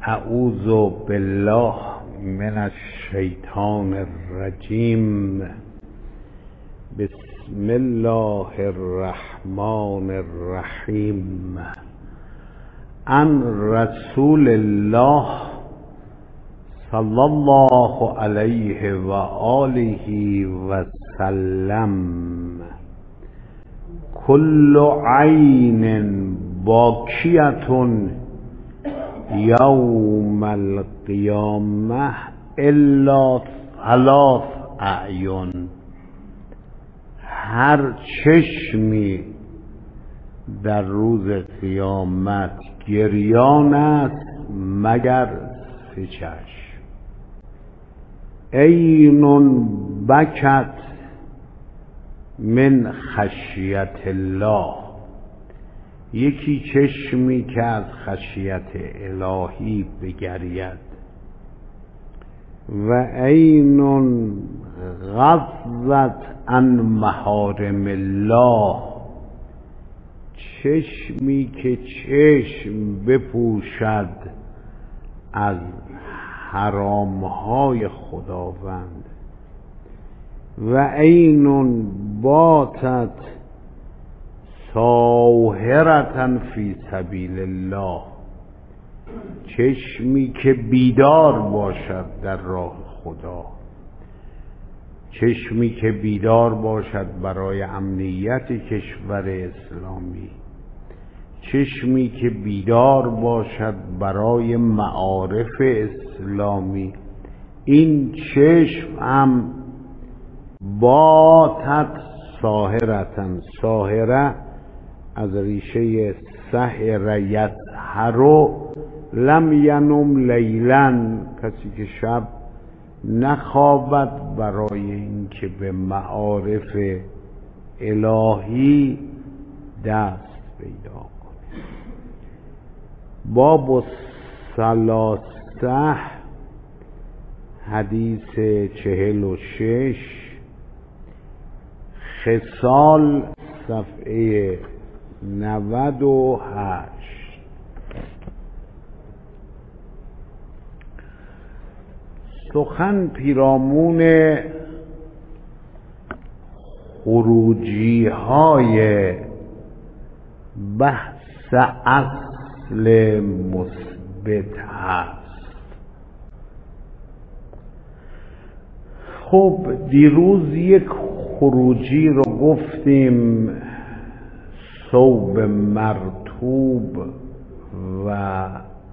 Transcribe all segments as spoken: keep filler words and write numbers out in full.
اعوذ بالله من الشیطان الرجیم. بسم الله الرحمن الرحیم. عن رسول الله صلی الله علیه و آله و سلم: کل عین باکیة یوم القیامه الا ثلاث اعین. هر چشمی در روز قیامت گریان است مگر سه چشم. عین بکت من خشیت الله، یکی چشمی که از خشیت الهی بگرید. و عین غضت عن محارم الله، چشمی که چشم بپوشد از حرامهای خداوند. و عین باتت ساهرة فی سبیل الله، چشمی که بیدار باشد در راه خدا، چشمی که بیدار باشد برای امنیت کشور اسلامی، چشمی که بیدار باشد برای معارف اسلامی. این چشم هم باتت ساهرة، ساهره از ریشه سحر یسحر، لم ینم لیلا، کسی که شب نخوابد برای اینکه به معارف الهی دست پیدا کنه. باب الثلاثه، حدیث چهل و شش، خصال، صفحه نود و هشت. سخن پیرامون خروجی های بحث اصل مثبت هست. خب دیروز یک خروجی رو گفتیم، ثوب مرطوب و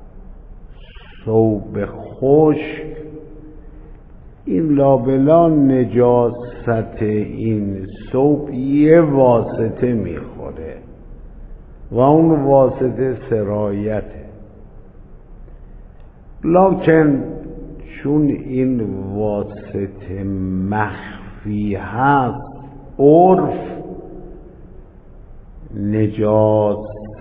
ثوب خشک. این لابلا نجاست این ثوب یه واسطه میخوره و اون واسطه سرایته، لکن چون این واسطه مخفی هست، عرف نجاست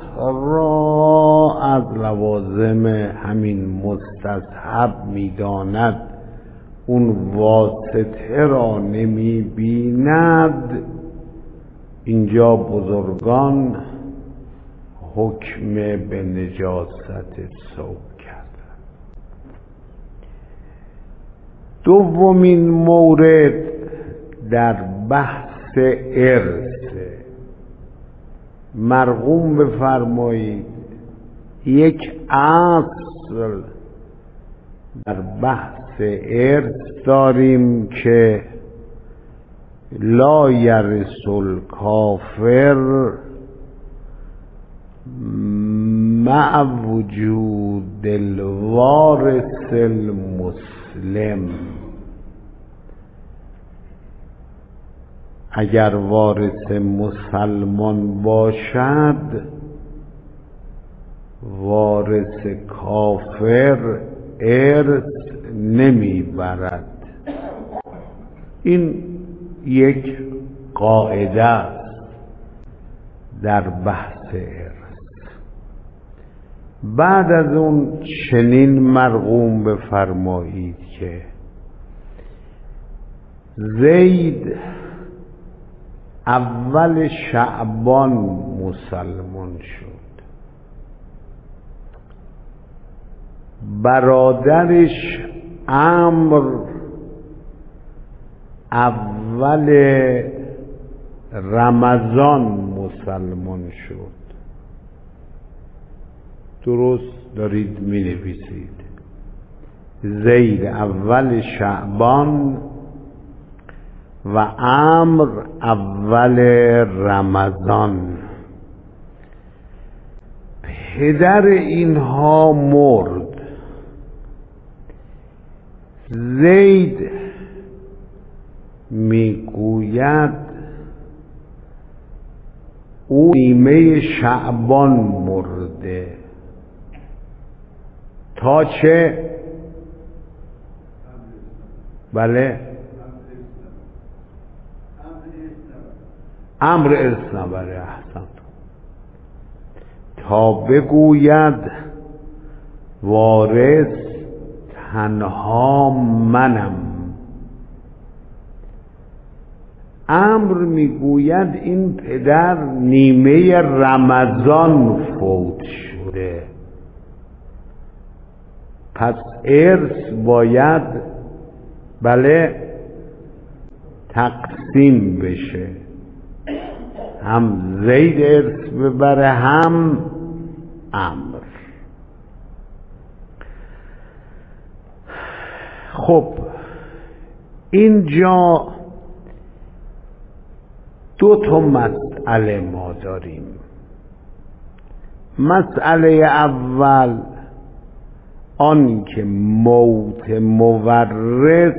را از لوازم همین مستصحب میداند، اون واسطه را نمی بیند. اینجا بزرگان حکم به نجاست ثوب کردند. دومین مورد در بحث ارث. مرقوم بفرمایید یک اصل در بحث ارث داریم که لا یرث الکافر مع وجود الوارث المسلم. اگر وارث مسلمان باشد، وارث کافر ارث نمیبرد. این یک قاعده است در بحث ارث. بعد از اون چنین مرقوم بفرمایید که زید اول شعبان مسلمان شد. برادرش عمرو اول رمضان مسلمان شد. درست دارید می نویسید. زید اول شعبان و عمرو اول رمضان. پدر اینها مرد. زید میگوید او نیمه شعبان مرده. تا چه؟ بله امر اسنبره. احسن. تا بگوید وارث تنها منم. امر میگوید این پدر نیمه رمضان فوت شده، پس ارث باید بله تقسیم بشه، هم زید ارث ببره هم عمرو. خب اینجا دو تا مسئله ما داریم. مسئله اول آن که موت مورث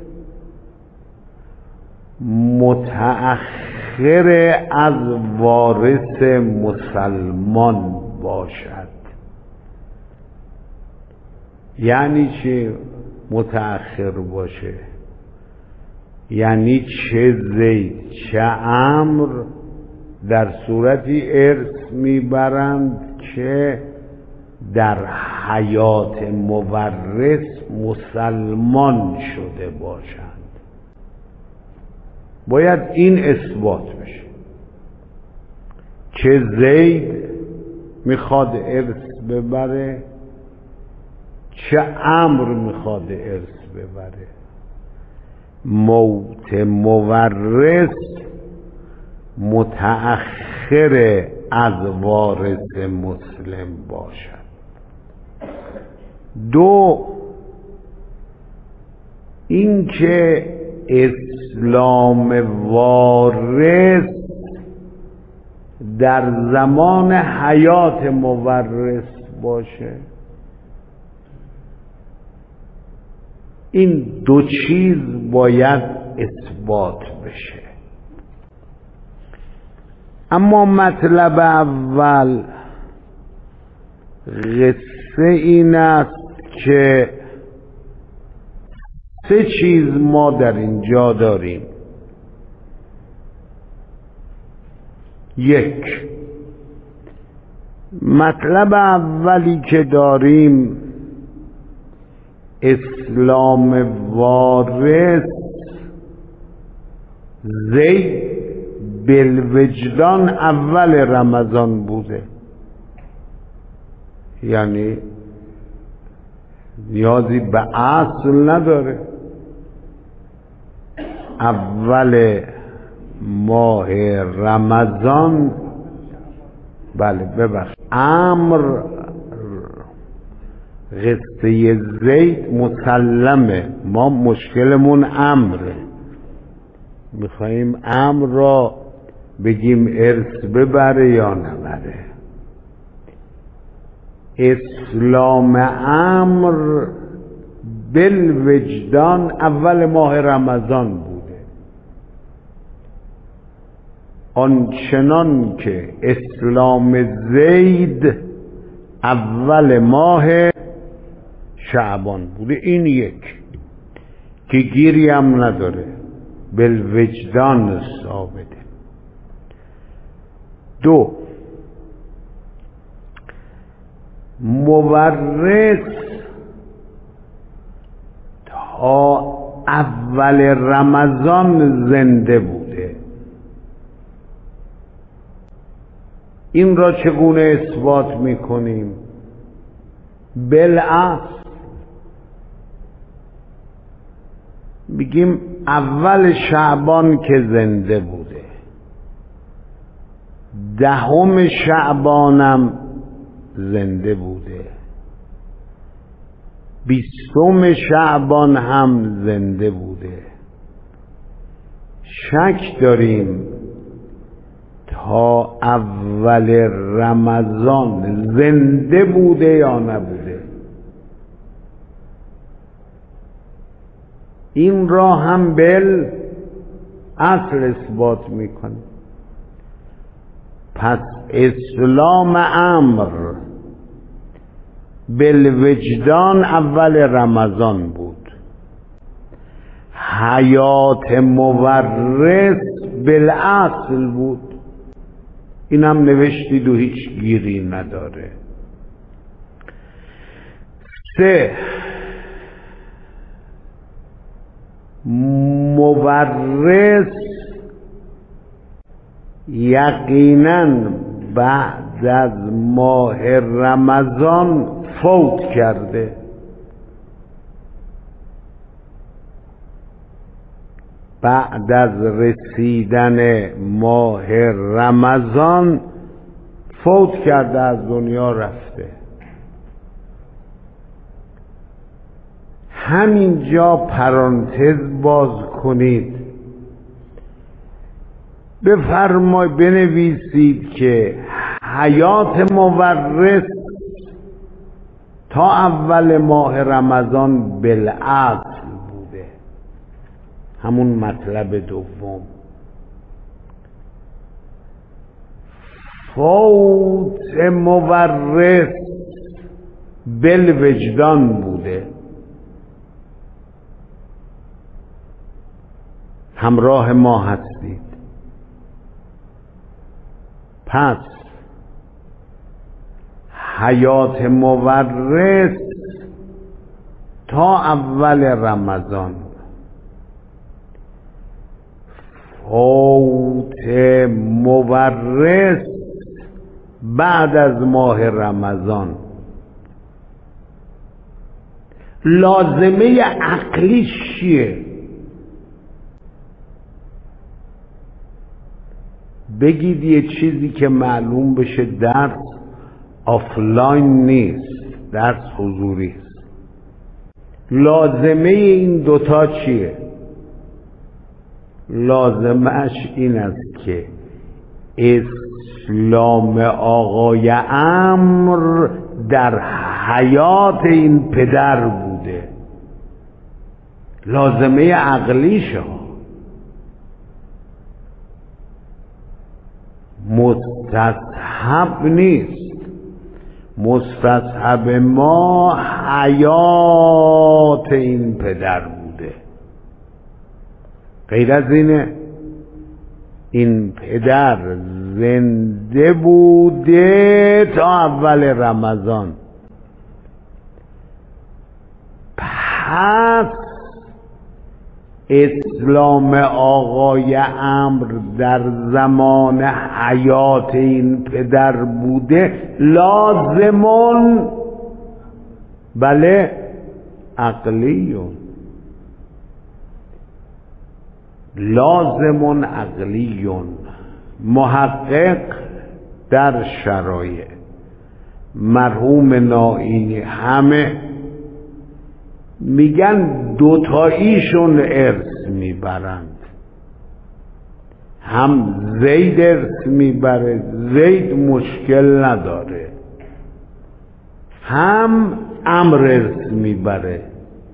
متأخر از وارث مسلمان باشد. یعنی چه متأخر باشه؟ یعنی چه زید چه عمرو در صورتی ارث میبرند که در حیات مورث مسلمان شده باشند. باید این اثبات بشه. چه زید میخواد ارث ببره چه عمرو میخواد ارث ببره. موت مورث متأخر از وارث مسلم باشد. دو، اینکه اسلام وارث در زمان حیات مورث باشه. این دو چیز باید اثبات بشه. اما مطلب اول قصه این است که سه چیز ما در اینجا داریم. یک، مطلب اولی که داریم اسلام وارث زید بالوجدان اول رمضان بوده، یعنی نیازی به اصل نداره. اول ماه رمضان بله ببخش امر قصه زید مسلمه، ما مشکلمون امره. میخواییم امر را بگیم ارث ببره یا نبره. اسلام امر بالوجدان اول ماه رمضان بوده، آنچنان که اسلام زید اول ماه شعبان بوده. این یک که گیری هم نداره، بالوجدان ثابته. دو، مورث تا اول رمضان زنده بوده. این را چگونه اثبات میکنیم؟ بالاصل میگیم اول شعبان که زنده بوده، دهم شعبانم زنده بوده، بیستم شعبان هم زنده بوده. شک داریم تا اول رمضان زنده بوده یا نبوده. این را هم بل اصل اثبات میکنه. پس اسلام امر بالوجدان اول رمضان بود، حیات مورث بالاصل بود. این هم نوشتید و هیچ گیری نداره. سه، مورث یقیناً بعد از ماه رمضان فوت کرده. بعد از رسیدن ماه رمضان فوت کرده، از دنیا رفته. همینجا پرانتز باز کنید، بفرمایید بنویسید که حیات مورث تا اول ماه رمضان بالاصل بوده. همون مطلب دوم. فوت مورث بالوجدان بوده. همراه ما هستید. پس حیات مورث تا اول رمضان، فوت مورث بعد از ماه رمضان. لازمه عقلیش چیه؟ بگید یه چیزی که معلوم بشه درس آفلاین نیست، درس حضوری است. لازمه این دوتا چیه؟ لازمهش این است که اسلام آقای امر در حیات این پدر بوده. لازمه عقلیشه، مستصحب نیست. مستصحب ما حیات این پدر بوده. غیر از اینه، این پدر زنده بوده تا اول رمضان. پس اسلام آقای امر در زمان حیات این پدر بوده، لازمون بله عقلیون، لازمون عقلیون. محقق در شرایع مرحوم نائینی همه میگن دوتاییشون ارث میبرند. هم زید ارث میبره، زید مشکل نداره، هم امر ارث میبره.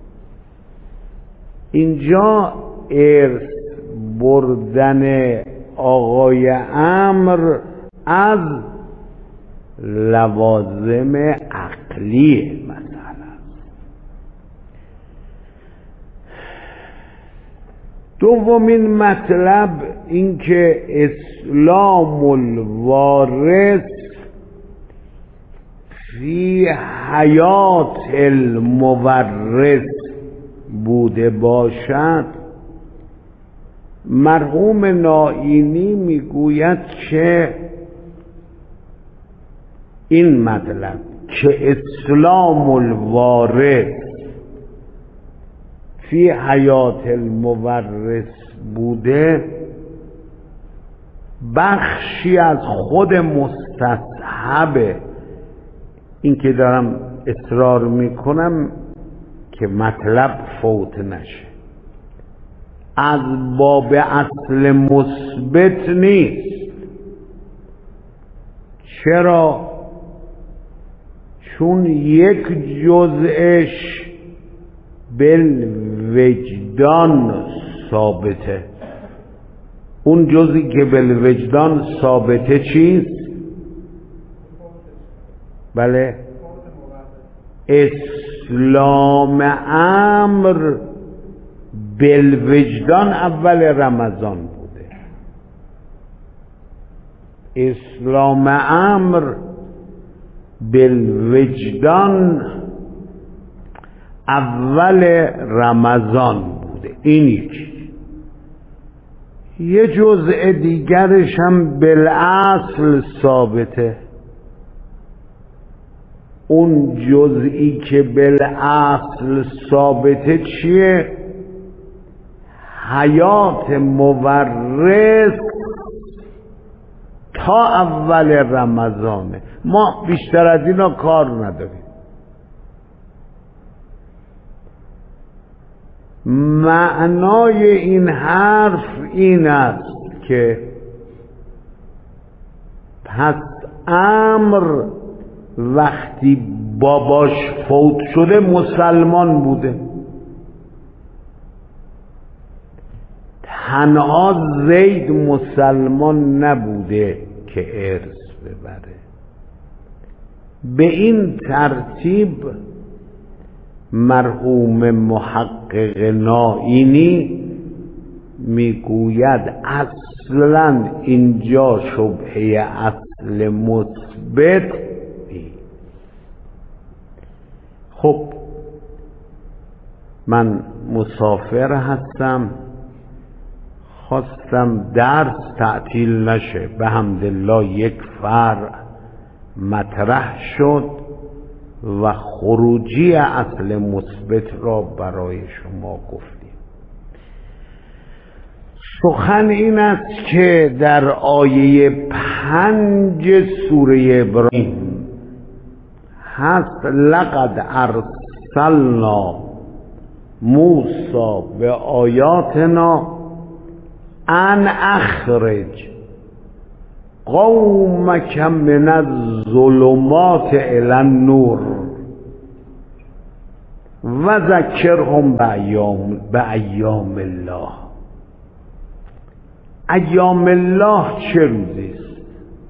اینجا ارث بردن آقای امر از لوازم عقلیه. مثلا دومین مطلب این که اسلام الوارث فی حیات المورث بوده باشد. مرحوم نائینی میگوید که این مطلب که اسلام الوارث فی حیات المورث بوده، بخشی از خود مستصحب این که دارم اصرار میکنم که مطلب فوت نشه، از باب اصل مثبت نیست. چرا؟ چون یک جزءش بالوجدان ثابته. اون جزئی که بالوجدان ثابته چیست؟ بله، اسلام امر بالوجدان اول رمضان بوده. اسلام امر بالوجدان اول رمضان بوده. این یکی. یه جزء دیگرش هم بالاصل ثابته. اون جزئی که بالاصل ثابته چیه؟ حیات مورث تا اول رمضانه. ما بیشتر از اینا کار نداریم. معنای این حرف این است که پس امر وقتی باباش فوت شده مسلمان بوده، تنها زید مسلمان نبوده که ارث ببره. به این ترتیب مرحوم محقق نائینی میگوید اصلا اینجا شبهه اصل مثبت نیست. خب من مسافر هستم، خواستم درس تعطیل نشه، به حمدالله یک فرع مطرح شد و خروجی اصل مثبت را برای شما گفتیم. سخن این است که در آیه پنج سوره ابراهیم هست لقد ارسلنا موسی به آیاتنا ان اخرج قومک من الظلمات الی النور و ذکرهم بایام بایام الله. ایام الله چه روزی است؟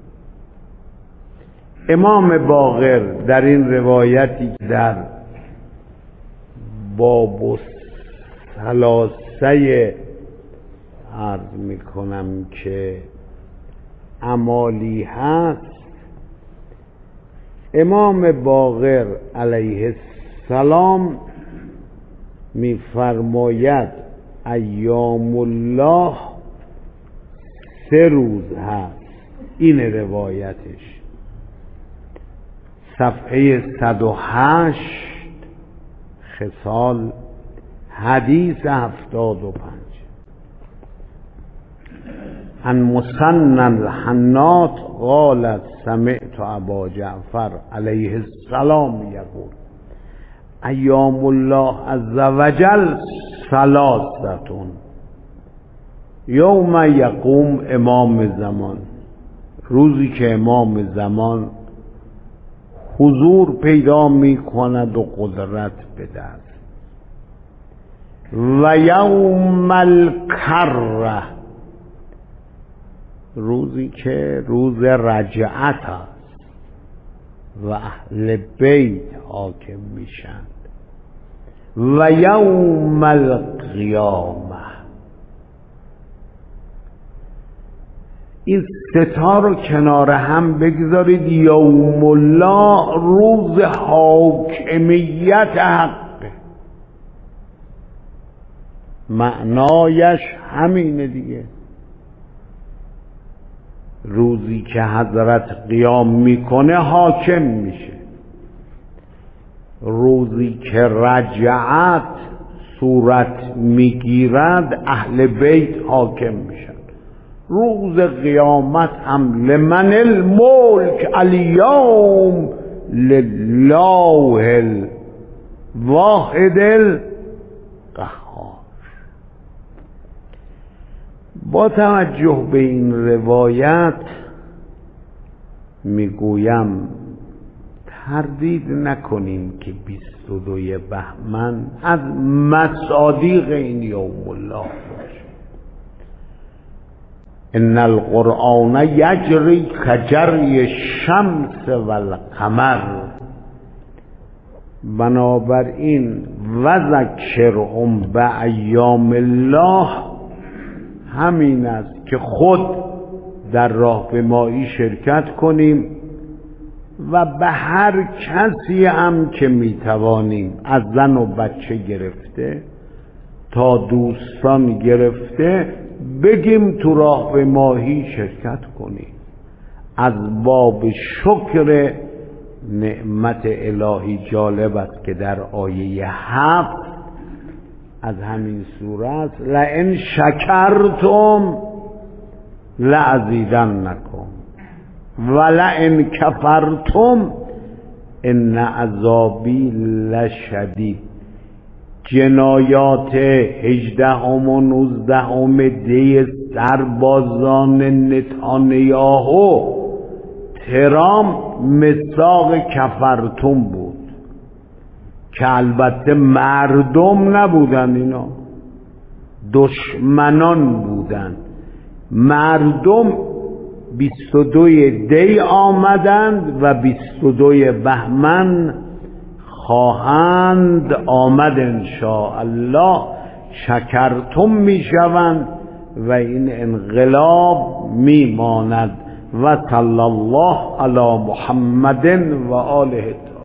امام باقر در این روایتی در باب ثلاثه عرض میکنم که امالی هست، امام باقر علیه السلام میفرماید ایام الله سه روز هست. این روایتش صفحه صد و هشت خصال حدیث هفتاد و پنج. عن مسنن الحنات قالت سمعت ابا جعفر علیه السلام یقول ایام الله عز وجل ثلاثتون یوم یقوم امام زمان، روزی که امام زمان حضور پیدا می کند و قدرت به دست، و یوم الکره، روزی که روز رجعت است و اهل بیت حاکم میشند، و یوم القیامه. این ستا رو کنار هم بگذارید. یوم الله روز حاکمیت حقه، معنایش همینه دیگه. روزی که حضرت قیام میکنه حاکم میشه. روزی که رجعت صورت میگیرد اهل بیت حاکم میشن. روز قیامت هم لمن الملک الیوم لله الواحد القهار. با توجه به این روایت میگویم تردید نکنیم که بیست و دوی بهمن از مصادیق این یوم الله باشه. ان القرآن یجری کجری الشمس والقمر. بنابراین و ذکرهم بایام الله همین است که خود در راهپیمایی شرکت کنیم و به هر کسی هم که میتوانیم، از زن و بچه گرفته تا دوستان گرفته، بگیم تو راهپیمایی شرکت کنیم. از باب شکر نعمت الهی جالب است که در آیه هفت از همین سوره است لئن شکرتم لازیدنکم ولئن کفرتم ان عذابی لشدید. جنایات هجدهم و نوزدهم دی سربازان نتانیاهو ترام مصداق کفرتم بود که البته مردم نبودن، اینا دشمنان بودن. مردم بیست و دوی دی آمدند و بیست و دوی بهمن خواهند آمد انشاءالله. شکرتم می شوند و این انقلاب می ماند. و صلی الله علی محمد و آله